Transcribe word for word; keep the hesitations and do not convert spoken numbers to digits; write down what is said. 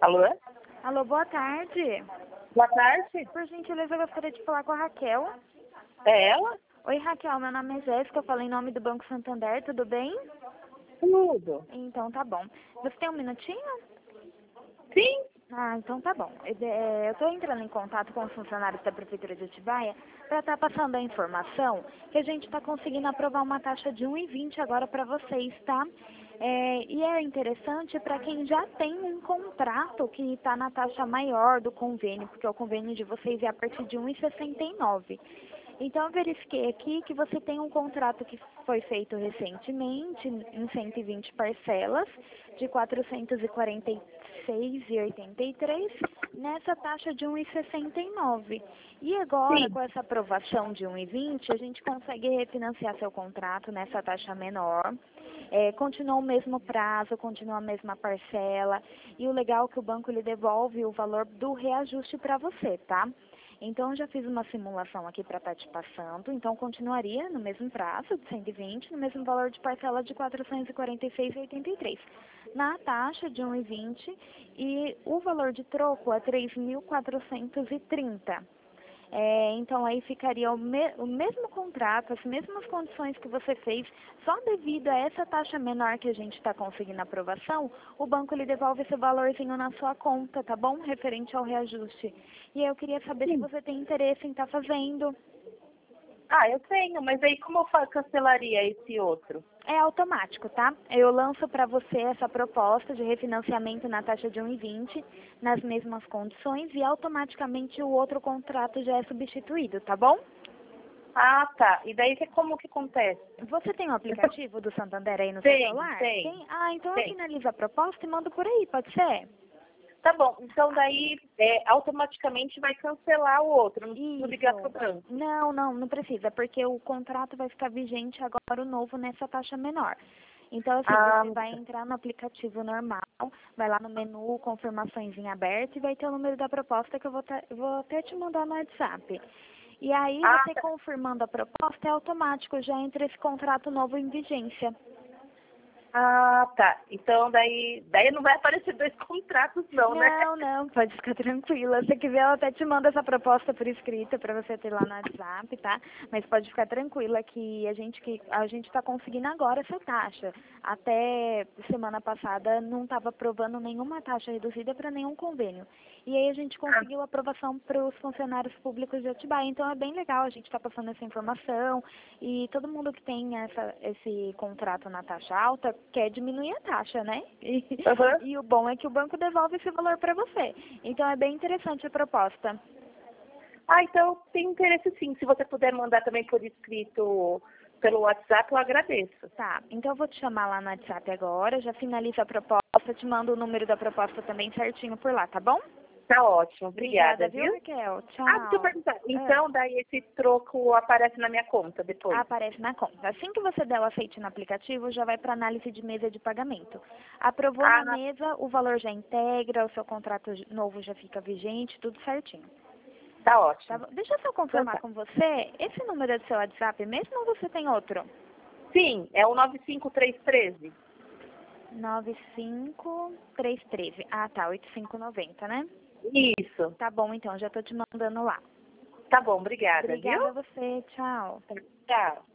Alô? Alô, boa tarde. Boa tarde. Por gentileza, eu gostaria de falar com a Raquel. É ela? Oi, Raquel, meu nome é Jéssica, eu falo em nome do Banco Santander, tudo bem? Tudo. Então tá bom. Você tem um minutinho? Sim. Ah, então tá bom. É, eu estou entrando em contato com os funcionários da Prefeitura de Atibaia para estar passando a informação que a gente está conseguindo aprovar uma taxa de um e vinte agora para vocês, tá? É, e é interessante para quem já tem um contrato que está na taxa maior do convênio, porque o convênio de vocês é a partir de um e sessenta e nove. Então, eu verifiquei aqui que você tem um contrato que foi feito recentemente, em cento e vinte parcelas, de quatrocentos e quarenta e seis reais e oitenta e três centavos, nessa taxa de um e sessenta e nove. E agora, Sim. com essa aprovação de um e vinte, a gente consegue refinanciar seu contrato nessa taxa menor. É, continua o mesmo prazo, continua a mesma parcela. E o legal é que o banco lhe devolve o valor do reajuste para você, tá? Então, eu já fiz uma simulação aqui para estar te passando. Então, continuaria no mesmo prazo de cento e vinte, no mesmo valor de parcela de quatrocentos e quarenta e seis reais e oitenta e três centavos. Na taxa de um e vinte e o valor de troco é três mil quatrocentos e trinta. É, então, aí ficaria o, me o mesmo contrato, as mesmas condições que você fez, só devido a essa taxa menor que a gente está conseguindo aprovação, o banco lhe devolve esse valorzinho na sua conta, tá bom? Referente ao reajuste. E aí eu queria saber se Sim. você tem interesse em estar fazendo. Ah, eu tenho, mas aí como eu fa- cancelaria esse outro? É automático, tá? Eu lanço para você essa proposta de refinanciamento na taxa de um e vinte, nas mesmas condições, e automaticamente o outro contrato já é substituído, tá bom? Ah, tá. E daí que como que acontece? Você tem o aplicativo do Santander aí no seu Tem, celular? tem, Ah, então eu tem. finalizo a proposta e mando por aí, pode ser? Tá bom, então daí é, automaticamente vai cancelar o outro, não preciso ligar pro Isso. banco. Não, não, não precisa, porque o contrato vai ficar vigente agora o novo nessa taxa menor. Então, assim, Ah, você vai entrar no aplicativo normal, vai lá no menu, confirmações em aberto e vai ter o número da proposta que eu vou, ta- vou até te mandar no WhatsApp. E aí, ah, você tá. confirmando a proposta, é automático, já entra esse contrato novo em vigência. Ah, tá. Então daí, daí não vai aparecer dois contratos não, né? Não, não, pode ficar tranquila. Se quiser, eu até te mando essa proposta por escrita para você ter lá no WhatsApp, tá? Mas pode ficar tranquila que a gente que a gente está conseguindo agora essa taxa. Até semana passada não estava aprovando nenhuma taxa reduzida para nenhum convênio. E aí a gente Ah, conseguiu aprovação para os funcionários públicos de Atibaia. Então é bem legal a gente estar passando essa informação e todo mundo que tem essa, esse contrato na taxa alta quer diminuir a taxa, né? E, aham. e o bom é que o banco devolve esse valor para você. Então é bem interessante a proposta. Ah, então tem interesse sim. Se você puder mandar também por escrito pelo WhatsApp, eu agradeço. Tá, então eu vou te chamar lá no WhatsApp agora, já finalizo a proposta, te mando o número da proposta também certinho por lá, tá bom? Tá ótimo, Obrigada, obrigada, viu, viu? Raquel? Ah, deixa eu Tchau. perguntar. Ah. Então, daí esse troco aparece na minha conta depois? Aparece na conta. Assim que você der o aceite no aplicativo, já vai para análise de mesa de pagamento. Aprovou na Ah, mesa, o valor já integra, o seu contrato novo já fica vigente, tudo certinho. tá Tá ótimo. bom? Deixa eu só Então confirmar tá. com você, esse número é do seu WhatsApp mesmo ou você tem outro? Sim, é o nove cinco três um três. nove cinco três um três. Ah, tá, oito cinco nove zero, né? Isso. Tá bom, então, já tô te mandando lá. Tá bom, obrigada, viu? Obrigada a você, tchau. Tchau.